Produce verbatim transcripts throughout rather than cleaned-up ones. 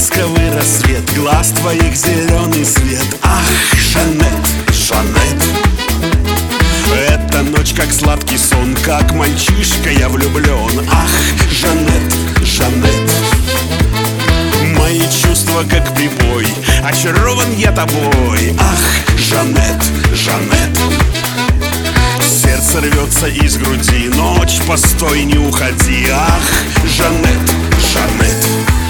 ласковый рассвет, глаз твоих зеленый свет. Ах, Жанет, Жанет, эта ночь как сладкий сон, как мальчишка я влюблен. Ах, Жанет, Жанет, мои чувства как прибой, очарован я тобой. Ах, Жанет, Жанет, сердце рвется из груди, ночь, постой, не уходи. Ах, Жанет, Жанет.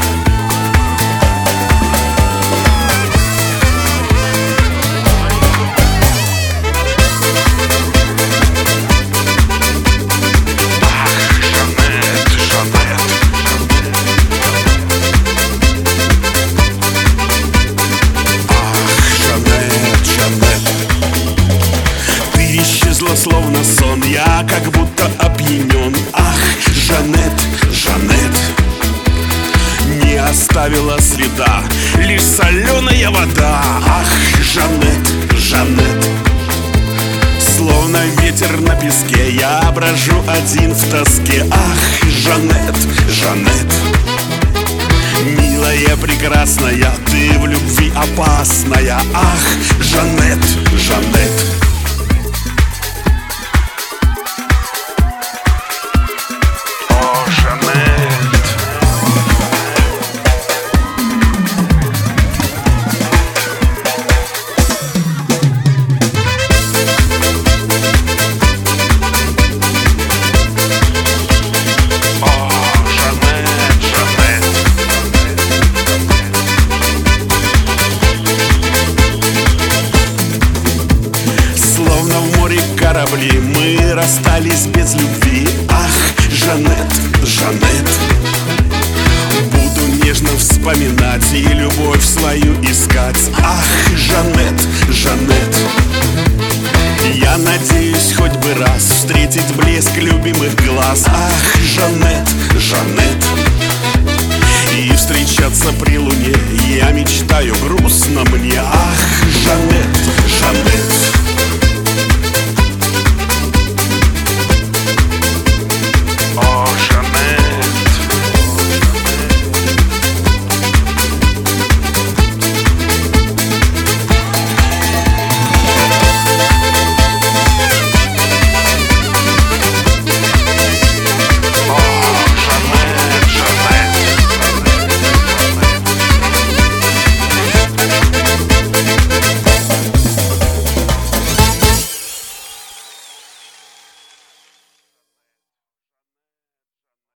Словно сон, я как будто опьянен. Ах, Жанет, Жанет, не оставила следа, лишь соленая вода. Ах, Жанет, Жанет, словно ветер на песке, я брожу один в тоске. Ах, Жанет, Жанет, милая, прекрасная, ты в любви опасная. Ах, Жанет, Жанет. Корабли, мы расстались без любви. Ах, Жанет, Жанет, буду нежно вспоминать и любовь свою искать. Ах, Жанет, Жанет, я надеюсь хоть бы раз встретить блеск любимых глаз. Ах, Жанет, Жанет,